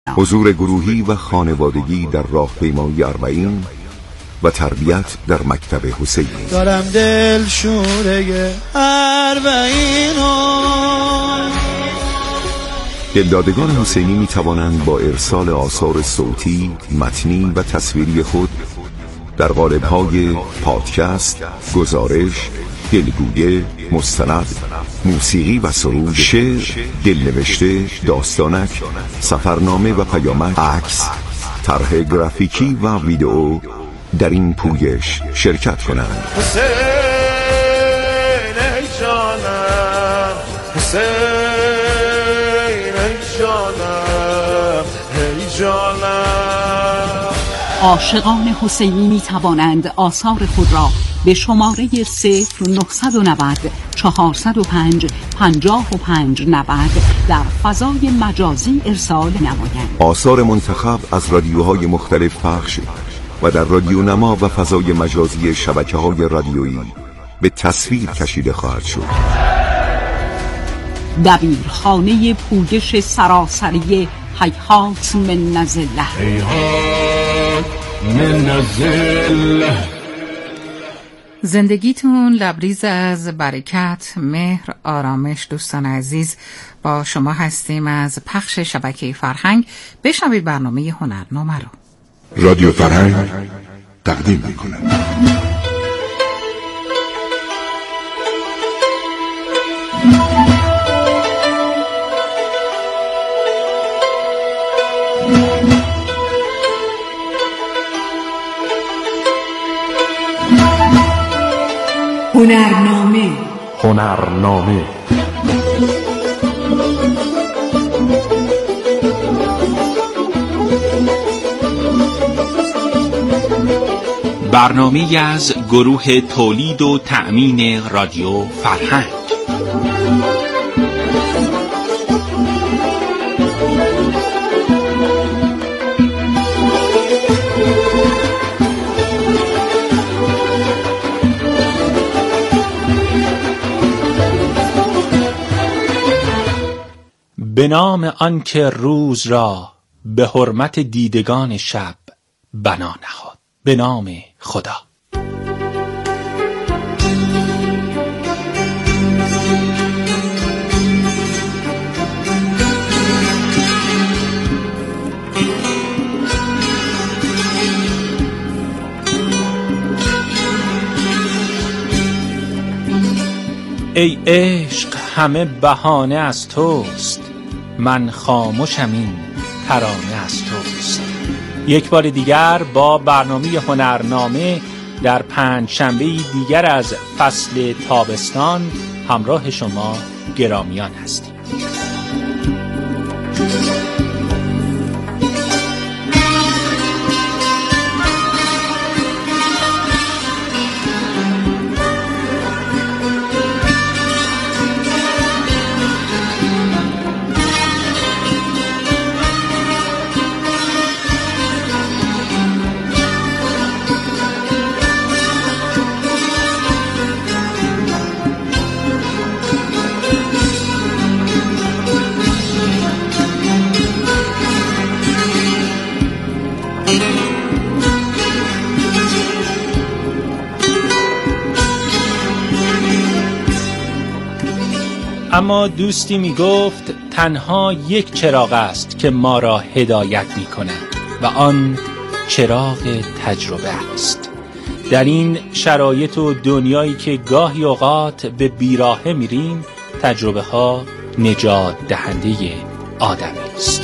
حضور گروهی و خانوادگی در راهپیمایی اربعین و تربیت در مکتب حسینی. دارم دل شوره اربعینو. دلدادگان حسینی می توانند با ارسال آثار صوتی، متنی و تصویری خود در قالب‌های پادکست، گزارش، دلگویه، مستند، موسیقی و سرود، شعر، دلنوشته، داستانک، سفرنامه و پیامک، عکس، طرح گرافیکی و ویدئو در این پویش شرکت کنند. حسین ای جانم، حسین ای جانم، ای جانم. عاشقان حسینی می توانند آثار خود را به شماره 0990 405 5590 در فضای مجازی ارسال نمایند. آثار منتخب از رادیوهای مختلف پخش و در رادیو نما و فضای مجازی شبکه‌های رادیویی به تصویر کشیده خواهد شد. دبیرخانه پویش سراسری هیهات من نزله، هیهات من نزله. زندگیتون لبریز از برکت، مهر، آرامش. دوستان عزیز، با شما هستیم از پخش شبکه فرهنگ. بشنوید برنامه هنرنامه رو. رادیو فرهنگ تقدیم می‌کند. هنرنامه. هنرنامه برنامه‌ای از گروه تولید و تأمین رادیو فرهنگ. به نام آنکه روز را به حرمت دیدگان شب بنا نهاد. به نام خدا. ای عشق همه بهانه از توست، من خاموشم این ترانه از توست. یک بار دیگر با برنامه هنرنامه در پنجشنبه دیگر از فصل تابستان همراه شما گرامیان هستیم. اما دوستی می گفت تنها یک چراغ است که ما را هدایت می کند و آن چراغ تجربه است. در این شرایط و دنیایی که گاهی اوقات به بیراهه میریم، تجربه ها نجات دهنده آدمی است.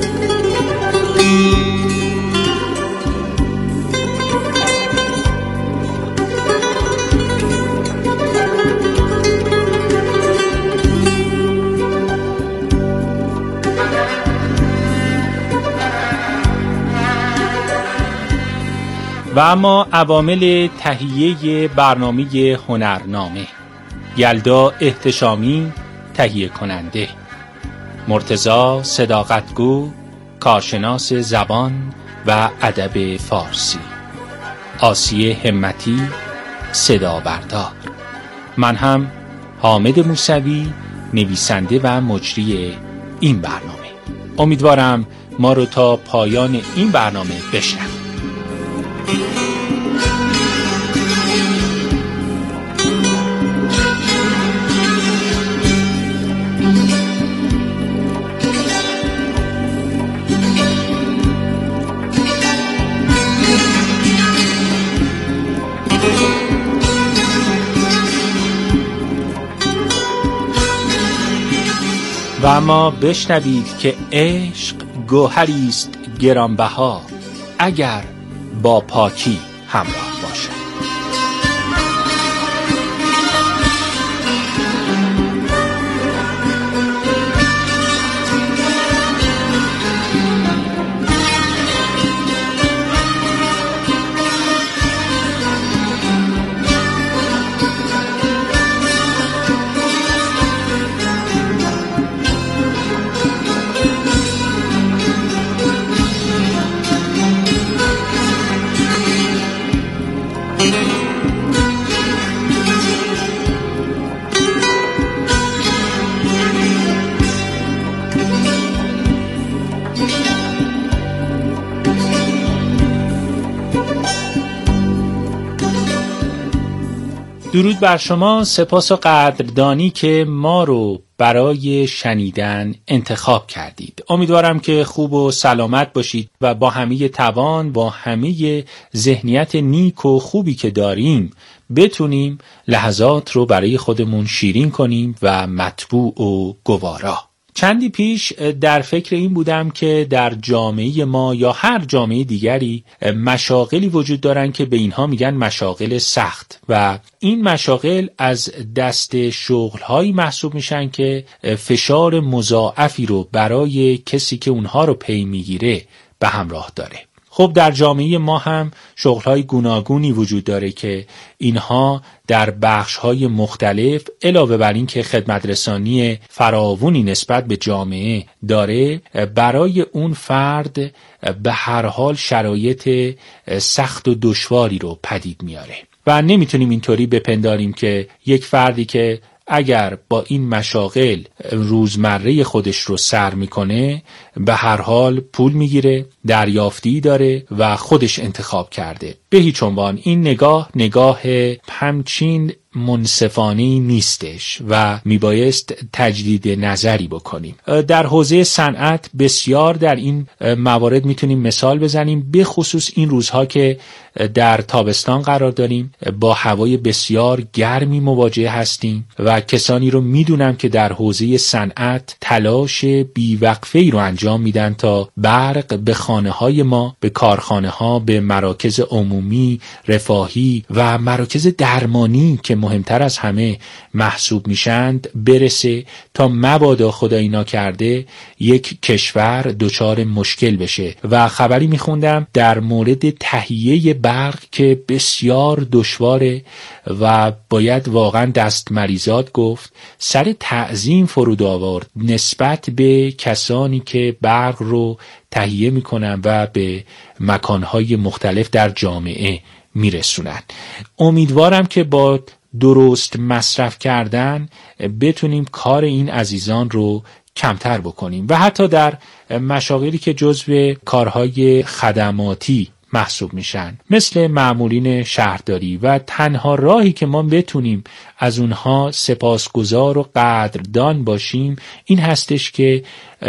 و اما عوامل تهیه برنامه هنرنامه: یلدا احتشامی تهیه کننده، مرتضی صداقتگو کارشناس زبان و ادب فارسی، آسیه همتی صدا بردار، من هم حامد موسوی نویسنده و مجری این برنامه. امیدوارم ما رو تا پایان این برنامه بشنوید. و اما بشنوید که عشق گوهری است گرانبها اگر با پاکی همراه باشد. درود بر شما، سپاس و قدردانی که ما رو برای شنیدن انتخاب کردید. امیدوارم که خوب و سلامت باشید و با همه توان، با همه ذهنیت نیک و خوبی که داریم بتونیم لحظات رو برای خودمون شیرین کنیم و مطبوع و گوارا. چندی پیش در فکر این بودم که در جامعه ما یا هر جامعه دیگری مشاغلی وجود دارن که به اینها میگن مشاغل سخت و این مشاغل از دست شغلهایی محسوب میشن که فشار مضاعفی رو برای کسی که اونها رو پی میگیره به همراه داره. خب در جامعه ما هم شغل‌های گوناگونی وجود داره که اینها در بخش‌های مختلف علاوه بر این که خدمت رسانی فراوانی نسبت به جامعه داره، برای اون فرد به هر حال شرایط سخت و دشواری رو پدید میاره و نمیتونیم اینطوری بپنداریم که یک فردی که اگر با این مشاغل روزمره خودش رو سر میکنه به هر حال پول میگیره، دریافتی داره و خودش انتخاب کرده. به هیچ عنوان این نگاه همچین منصفانه‌ای نیستش و میبایست تجدید نظری بکنیم. در حوزه صنعت بسیار در این موارد میتونیم مثال بزنیم، به خصوص این روزها که در تابستان قرار داریم، با هوای بسیار گرمی مواجه هستیم و کسانی رو میدونم که در حوزه صنعت تلاش بیوقفه‌ای رو انجام میدن تا برق به خانه‌های ما، به کارخانه‌ها، به مراکز عمومی، رفاهی و مراکز درمانی که مهمتر از همه محسوب میشند برسه تا مبادا خدایی ناکرده یک کشور دچار مشکل بشه. و خبری میخوندم در مورد تهیه برق که بسیار دشواره و باید واقعا دست مریزاد گفت، سر تعظیم فرود آورد نسبت به کسانی که برق رو تهیه میکنن و به مکانهای مختلف در جامعه میرسونن. امیدوارم که با درست مصرف کردن بتونیم کار این عزیزان رو کمتر بکنیم و حتی در مشاغلی که جزو کارهای خدماتی محسوب میشن مثل مامورین شهرداری و تنها راهی که ما بتونیم از اونها سپاسگزار و قدردان باشیم این هستش که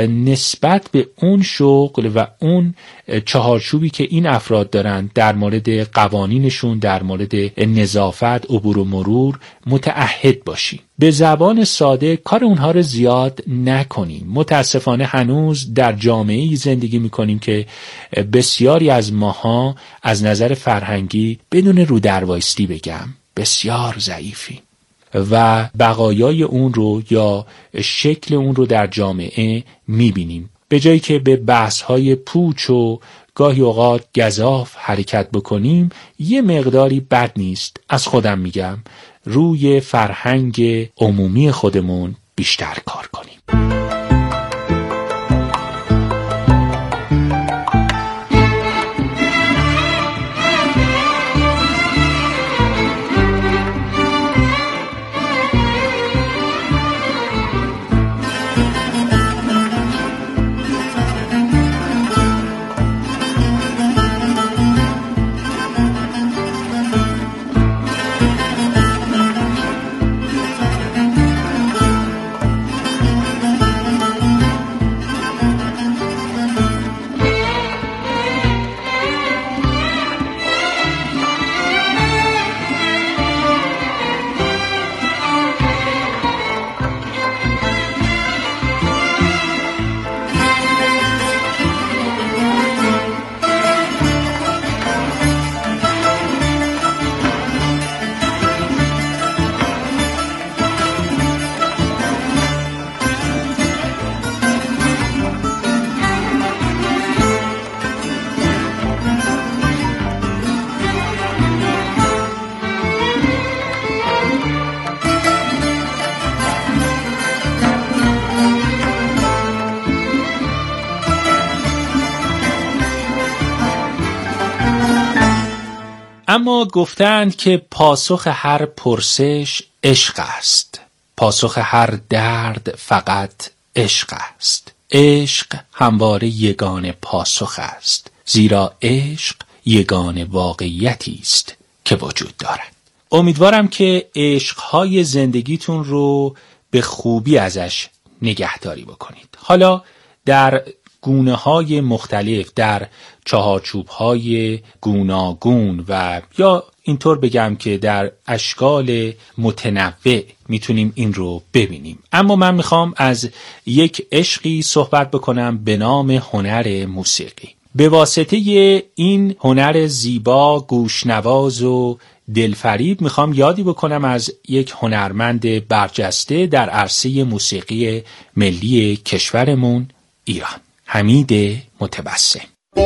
نسبت به اون شغل و اون چهارچوبی که این افراد دارن در مورد قوانینشون، در مورد نظافت، عبور و مرور متعهد باشیم. به زبان ساده کار اونها رو زیاد نکنیم. متاسفانه هنوز در جامعه‌ای زندگی میکنیم که بسیاری از ماها از نظر فرهنگی بدون رو در وایستی بگم بسیار ضعیفیم و بقایای اون رو یا شکل اون رو در جامعه میبینیم. به جایی که به بحث‌های پوچ و گاهی اوقات گزاف حرکت بکنیم، یه مقداری بد نیست. از خودم میگم روی فرهنگ عمومی خودمون بیشتر کار کنیم. اما گفتند که پاسخ هر پرسش عشق است، پاسخ هر درد فقط عشق است. عشق همواره یگانه پاسخ است، زیرا عشق یگانه واقعیتی است که وجود دارد. امیدوارم که عشقهای زندگیتون رو به خوبی ازش نگهداری بکنید. حالا در گونه‌های مختلف، در چهارچوب‌های گوناگون و یا اینطور بگم که در اشکال متنوع میتونیم این رو ببینیم. اما من میخوام از یک عشقی صحبت بکنم به نام هنر موسیقی. به واسطه این هنر زیبا، گوشنواز و دلفریب میخوام یادی بکنم از یک هنرمند برجسته در عرصه موسیقی ملی کشورمون ایران، حمید متبسم.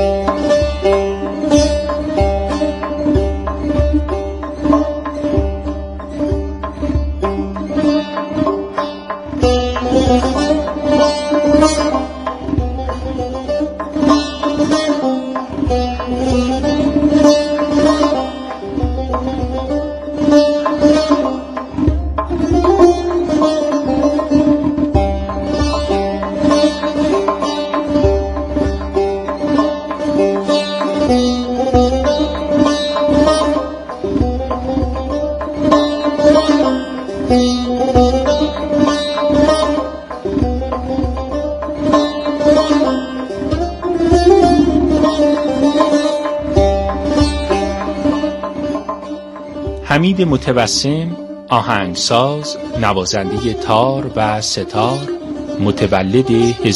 حمید متبسم آهنگساز، نوازنده تار و ستار، متولد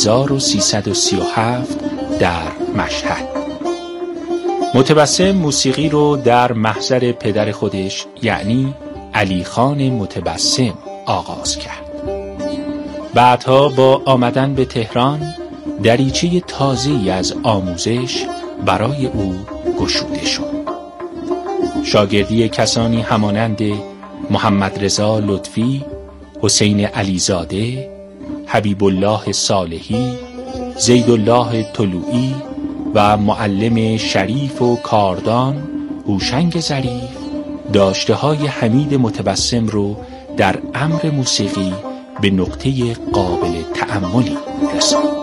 1337 در مشهد. متبسم موسیقی رو در محضر پدر خودش یعنی علی خان متبسم آغاز کرد. بعدها با آمدن به تهران دریچه تازه‌ای از آموزش برای او گشوده شد. شاگردی کسانی همانند محمد رضا لطفی، حسین علیزاده، حبیب الله صالحی، زید الله طلوعی و معلم شریف و کاردان هوشنگ ظریف داشته های حمید متبسم رو در امر موسیقی به نقطه قابل تأملی رساند.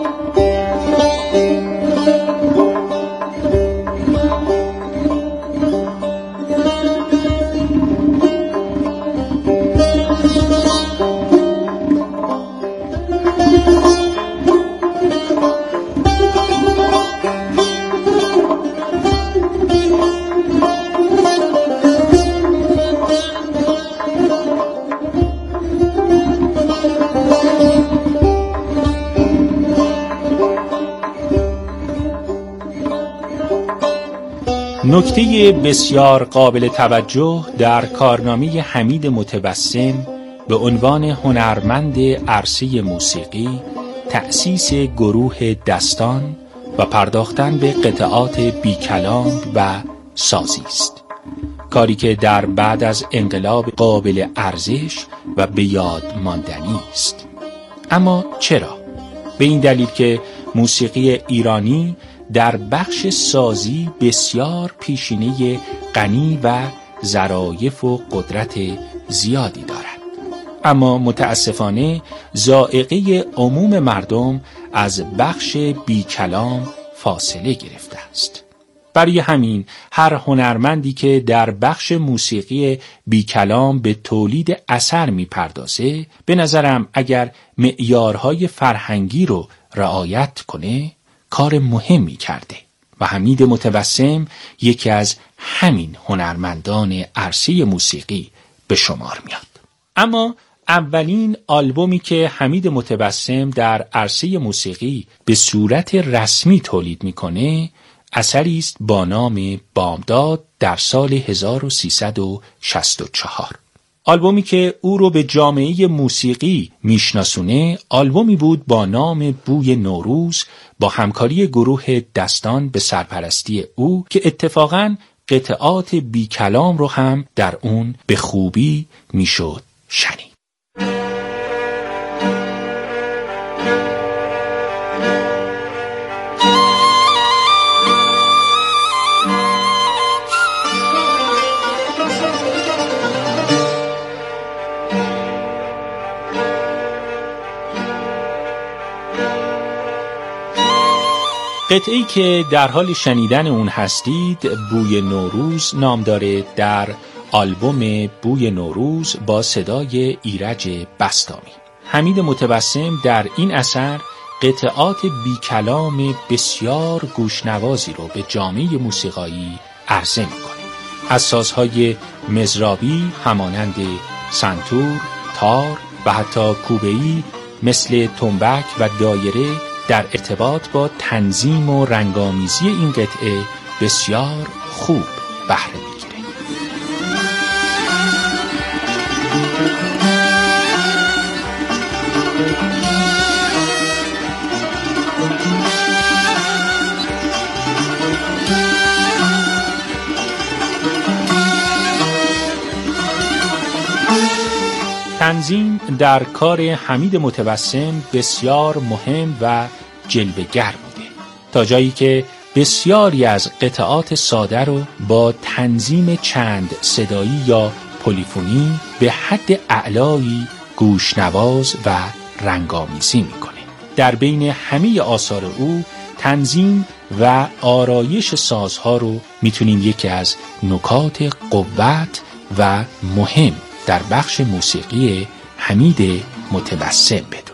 نکته بسیار قابل توجه در کارنامه حمید متبسم به عنوان هنرمند عرصه موسیقی تأسیس گروه دستان و پرداختن به قطعات بیکلام و سازی است، کاری که در بعد از انقلاب قابل ارزش و به یاد ماندنی است. اما چرا؟ به این دلیل که موسیقی ایرانی در بخش سازی بسیار پیشینه غنی و ظرایف و قدرت زیادی دارد، اما متاسفانه ذائقه عموم مردم از بخش بیکلام فاصله گرفته است. برای همین هر هنرمندی که در بخش موسیقی بیکلام به تولید اثر میپردازه، به نظرم اگر معیارهای فرهنگی رو رعایت کنه کار مهمی کرده و حمید متبسم یکی از همین هنرمندان عرصه موسیقی به شمار میاد. اما اولین آلبومی که حمید متبسم در عرصه موسیقی به صورت رسمی تولید میکنه اثری است با نام بامداد در سال 1364. آلبومی که او رو به جامعه موسیقی میشناسونه آلبومی بود با نام بوی نوروز با همکاری گروه دستان به سرپرستی او که اتفاقاً قطعات بی کلام رو هم در اون به خوبی میشد شنید. قطعه‌ای که در حال شنیدن اون هستید بوی نوروز نام داره، در آلبوم بوی نوروز با صدای ایرج بسطامی. حمید متبسم در این اثر قطعات بی کلام بسیار گوشنوازی رو به جامعه موسیقایی عرضه میکنه. از سازهای مزرابی همانند سنتور، تار و حتی کوبه‌ای مثل تنبک و دایره در ارتباط با تنظیم و رنگامیزی این قطعه بسیار خوب بهره میگیره. تنظیم در کار حمید متبسم بسیار مهم و جلوه‌گر بوده، تا جایی که بسیاری از قطعات ساده رو با تنظیم چند صدایی یا پلیفونی به حد اعلایی گوشنواز و رنگامیزی میکنه. در بین همه آثار او تنظیم و آرایش سازها رو میتونیم یکی از نکات قوت و مهم در بخش موسیقی حمید متبسم بدونیم.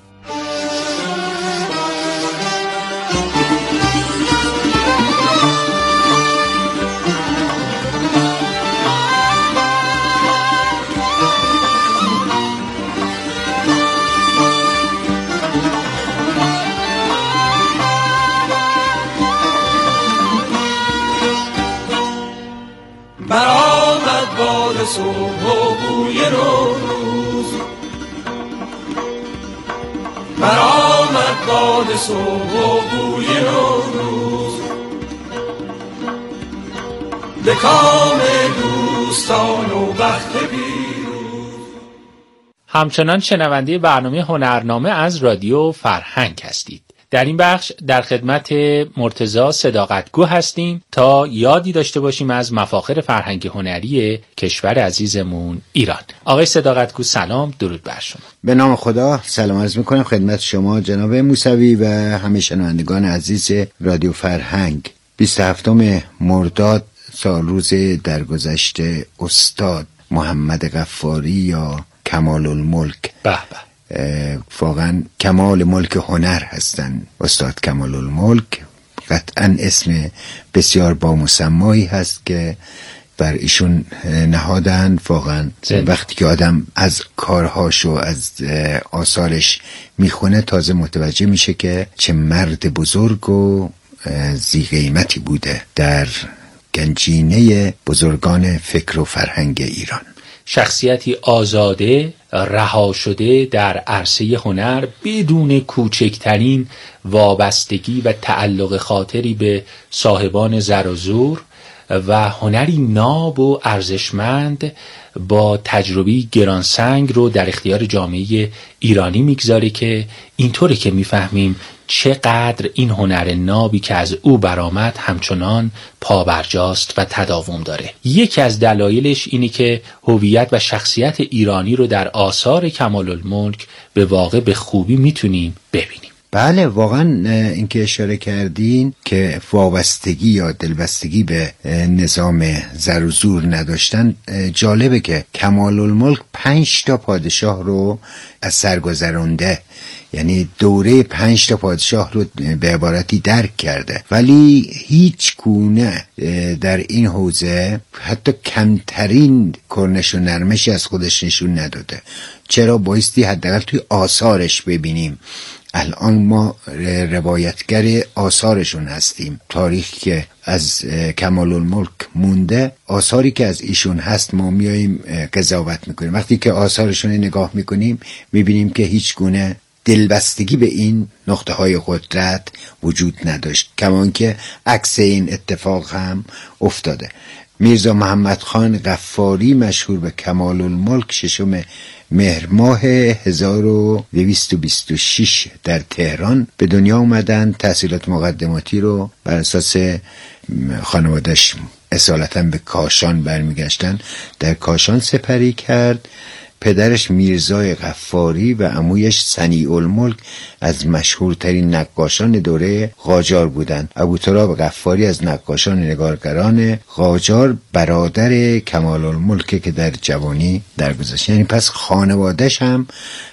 برآمد باد صبح و بوی نوروز، برآمد باد صبح و بوی نوروز، به کام دوستان و بخت پیروز. همچنان شنونده برنامه هنرنامه از رادیو فرهنگ هستید. در این بخش در خدمت مرتضی صداقتگو هستیم تا یادی داشته باشیم از مفاخر فرهنگی هنری کشور عزیزمون ایران. آقای صداقتگو سلام، درود بر شما. به نام خدا سلام عرض میکنم خدمت شما جناب موسوی و همه شنوندگان عزیز رادیو فرهنگ. 27 مرداد سال روز درگذشت استاد محمد غفاری یا کمال الملک. به به. واقعا کمال ملک هنر هستن استاد کمال الملک. قطعا اسم بسیار با مسمایی هست که بر ایشون نهادن. واقعا وقتی که آدم از کارهاش و از آثارش میخونه تازه متوجه میشه که چه مرد بزرگ و ذی قیمتی بوده در گنجینه بزرگان فکر و فرهنگ ایران. شخصیتی آزاده، رها شده در عرصه هنر بدون کوچکترین وابستگی و تعلق خاطری به صاحبان زر و زور و هنری ناب و ارزشمند با تجربی گرانسنگ رو در اختیار جامعه ایرانی میگذاره که اینطوری که میفهمیم چقدر این هنر نابی که از او برآمد همچنان پابرجاست و تداوم داره. یکی از دلایلش اینه که هویت و شخصیت ایرانی رو در آثار کمال الملک به واقع به خوبی میتونیم ببینیم. بله، واقعا این که اشاره کردین که وابستگی یا دلبستگی به نظام زر و زور نداشتن، جالبه که کمال الملک 5 پادشاه رو از سر گذرونده، یعنی دوره 5 پادشاه رو به عبارتی درک کرده، ولی هیچ گونه در این حوزه حتی کمترین کرنش و نرمشی از خودش نشون نداده. چرا؟ بایستی حداقل توی آثارش ببینیم. الان ما روایتگر آثارشون هستیم. تاریخی که از کمال الملک مونده، آثاری که از ایشون هست ما میاییم قضاوت میکنیم. وقتی که آثارشون نگاه میکنیم میبینیم که هیچ گونه دلبستگی به این نقطه های قدرت وجود نداشت، کمان که عکس این اتفاق هم افتاده. میرزا محمد خان غفاری مشهور به کمال الملک 6 مهر ماه 1226 در تهران به دنیا اومدن. تحصیلات مقدماتی رو بر اساس خانواده‌اش اصالتا به کاشان برمیگشتن، در کاشان سپری کرد پدرش میرزای غفاری و عمویش صنیع الملک از مشهورترین نقاشان دوره قاجار بودند. ابوتراب غفاری از نقاشان نگارگران قاجار برادر کمال الملک که در جوانی درگذشت. یعنی پس خانواده‌اش هم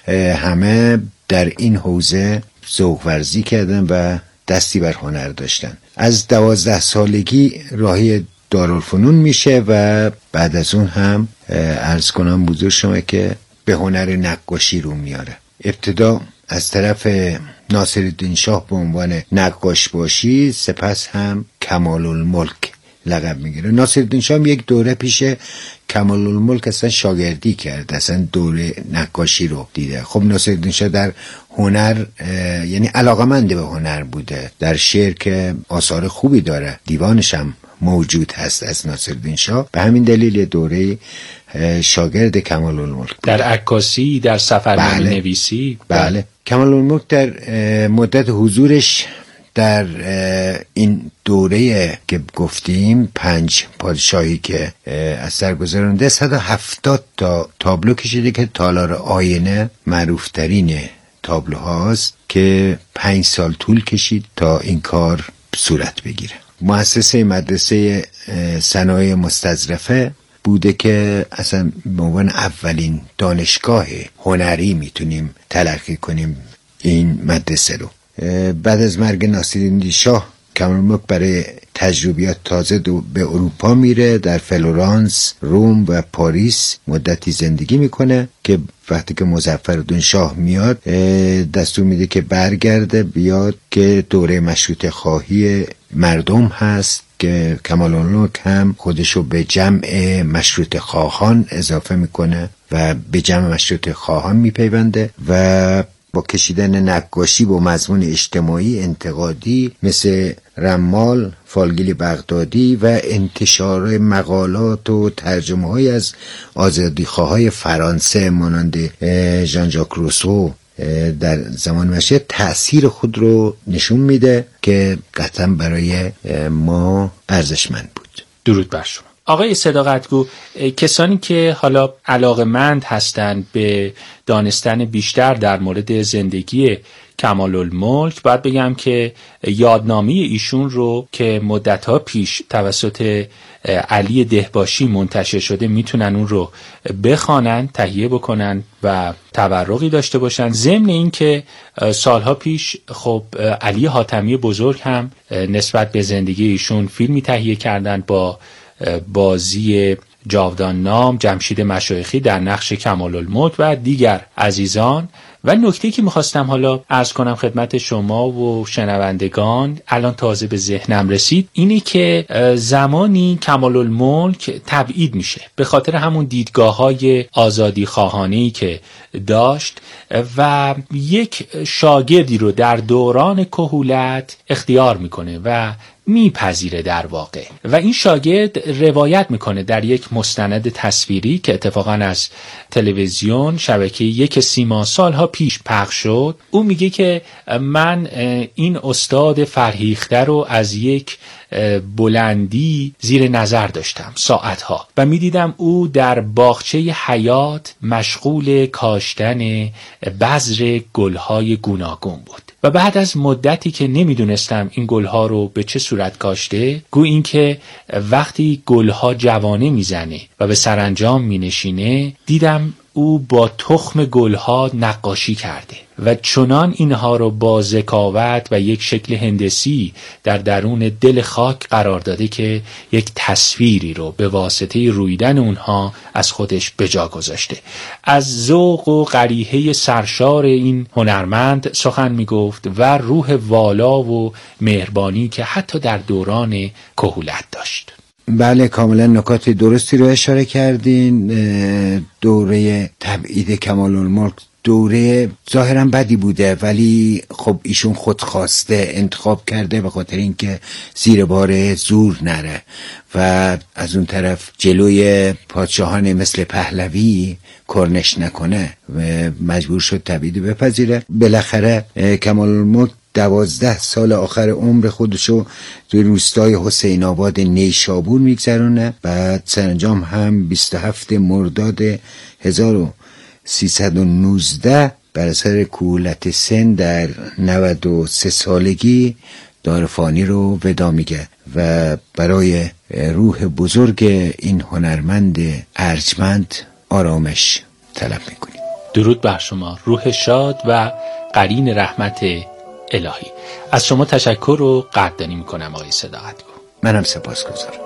همه در این حوزه ذوق ورزی کردن و دستی بر هنر داشتن. از 12 سالگی راهی دارالفنون میشه و بعد از اون هم عرض کنم بزرگ شما که به هنر نقاشی رو میاره. ابتدا از طرف ناصرالدین شاه به عنوان نقاش باشی، سپس هم کمال الملک لقب میگیره. ناصرالدین شاه یک دوره پیش کمال الملک اصلا شاگردی کرد، اصلا دوره نقاشی رو دیده. خب ناصرالدین شاه در هنر یعنی علاقه‌مند به هنر بوده، در شعر که آثار خوبی داره، دیوانش هم موجود هست از ناصرالدین شاه. به همین دلیل دوره شاگرد کمال الملک بود. در عکاسی، در سفرنامه نویسی. بله. کمال الملک در مدت حضورش در این دوره که گفتیم 5 پادشاهی که از سر گذرانده 170 تا تابلو کشیده که تالار آینه معروف ترین تابلوهاست که 5 سال طول کشید تا این کار صورت بگیره. مؤسسه مدرسه صنایع مستظرفه بوده که اصلا به عنوان اولین دانشگاه هنری میتونیم تلقی کنیم این مدرسه رو. بعد از مرگ ناصرالدین شاه کمال الملک برای تجربیات تازه به اروپا میره، در فلورانس، روم و پاریس مدتی زندگی میکنه که وقتی که مظفرالدین شاه میاد دستور میده که برگرده بیاد که دوره مشروطه خواهی مردم هست که کمال الملک هم خودشو به جمع مشروطه خواهان اضافه میکنه و به جمع مشروطه خواهان میپیونده و با کشیدن نقاشی با مضمون اجتماعی انتقادی مثل رمال، فالگیل بغدادی و انتشار مقالات و ترجمه‌های از آزادیخواهای فرانسه مانند ژان ژاک روسو در زمان مشروطه تأثیر خود رو نشون میده که قطعا برای ما ارزشمند بود. درود بر شما. آقای صداقتگو، کسانی که حالا علاقه‌مند هستند به دانستن بیشتر در مورد زندگی کمال الملک، باید بگم که یادنامه ایشون رو که مدت‌ها پیش توسط علی دهباشی منتشر شده میتونن اون رو بخوانن، تهیه بکنن و تورقی داشته باشن. ضمن این که سالها پیش خب علی حاتمی بزرگ هم نسبت به زندگی ایشون فیلمی تهیه کردن با بازی جاودان نام جمشید مشایخی در نقش کمال الملک و دیگر عزیزان. و نکته‌ای که می‌خواستم حالا عرض کنم خدمت شما و شنوندگان الان تازه به ذهنم رسید، اینی که زمانی کمال الملک تبعید میشه به خاطر همون دیدگاه‌های آزادی خواهانه‌ای که داشت و یک شاگردی رو در دوران کهولت اختیار میکنه و میپذیره در واقع. و این شاگرد روایت میکنه در یک مستند تصویری که اتفاقا از تلویزیون شبکه 1 سیما سالها پیش پخش شد. او میگه که من این استاد فرهیخته رو از یک بلندی زیر نظر داشتم ساعتها و میدیدم او در باغچه حیات مشغول کاشتن بذر گلهای گوناگون بود و بعد از مدتی که نمیدونستم این گلها رو به چه صورت کاشته، گو این که وقتی گلها جوانه میزنه و به سرانجام مینشینه، دیدم او با تخم گلها نقاشی کرده و چنان اینها رو با ذکاوت و یک شکل هندسی در درون دل خاک قرار داده که یک تصویری رو به واسطه رویدن اونها از خودش به جا گذاشته. از ذوق و قریحه سرشار این هنرمند سخن می گفت و روح والا و مهربانی که حتی در دوران کهولت داشت. بله، کاملا نکات درستی رو اشاره کردین. دوره تبعید کمال الملک دوره ظاهرا بدی بوده، ولی خب ایشون خودخواسته انتخاب کرده به خاطر اینکه زیر بار زور نره و از اون طرف جلوی پادشاهان مثل پهلوی کرنش نکنه و مجبور شد تبعید بپذیره. بالاخره کمال الملک 12 سال آخر عمر خودشو توی روستای حسین آباد نیشابور میگذرونه. بعد سرانجام هم 27 مرداد 1300 1319 بر اثر کهولت سن در 93 سالگی دارفانی رو ودا میگه و برای روح بزرگ این هنرمند ارجمند آرامش طلب میکنیم. درود بر شما، روح شاد و قرین رحمت الهی. از شما تشکر و قدردانی میکنم آقای صداقتگو. منم سپاسگزارم.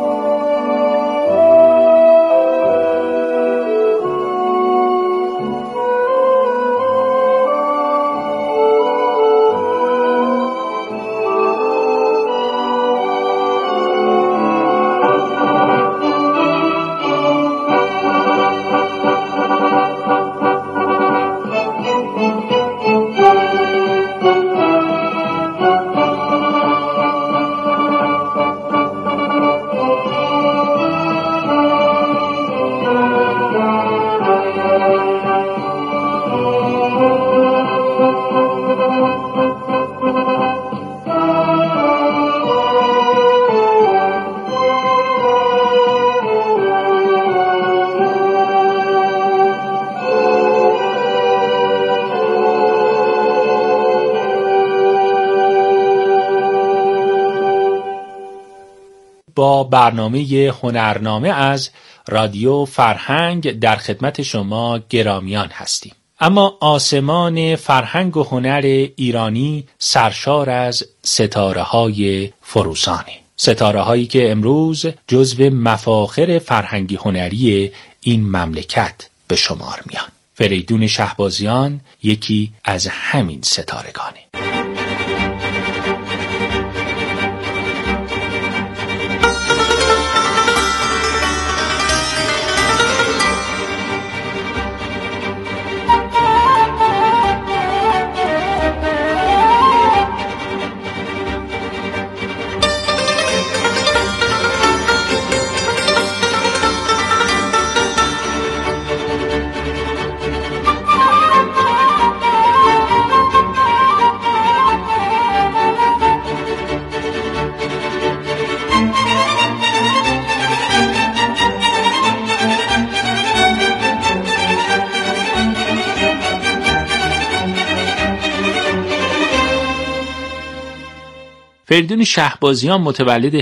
با برنامه هنرنامه از رادیو فرهنگ در خدمت شما گرامیان هستیم. اما آسمان فرهنگ و هنر ایرانی سرشار از ستاره‌های فروزانه، ستاره‌هایی که امروز جزو مفاخر فرهنگی هنری این مملکت به شمار میان. فریدون شهبازیان یکی از همین ستارگانه. فریدون شهبازیان متولد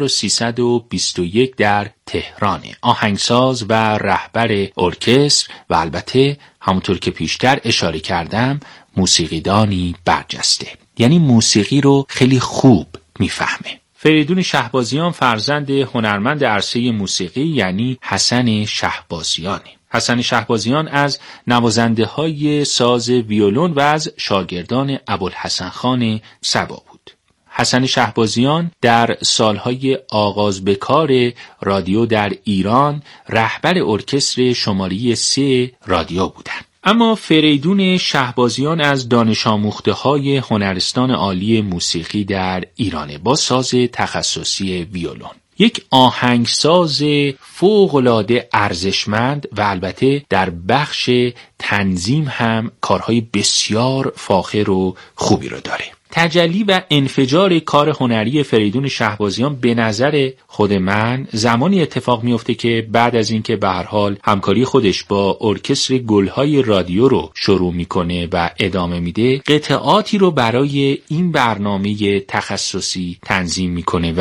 1321 در تهران، آهنگساز و رهبر ارکستر و البته همونطور که پیشتر اشاره کردم موسیقیدانی برجسته، یعنی موسیقی رو خیلی خوب میفهمه. فریدون شهبازیان فرزند هنرمند عرصه موسیقی یعنی حسن شهبازیانه. حسن شهبازیان از نوازنده‌های ساز ویولون و از شاگردان ابوالحسن خان صبا بود. حسن شهبازیان در سالهای آغاز به کار رادیو در ایران رهبر ارکستر شماره 3 رادیو بودند. اما فریدون شهبازیان از دانش آموخته‌های هنرستان عالی موسیقی در ایران با ساز تخصصی ویولون. یک آهنگساز فوق‌العاده ارزشمند و البته در بخش تنظیم هم کارهای بسیار فاخر و خوبی رو داره. تجلی و انفجار کار هنری فریدون شهبازیان به نظر خود من زمانی اتفاق میفته که بعد از اینکه به هر حال همکاری خودش با ارکستر گلهای رادیو رو شروع میکنه و ادامه میده، قطعاتی رو برای این برنامه تخصصی تنظیم میکنه و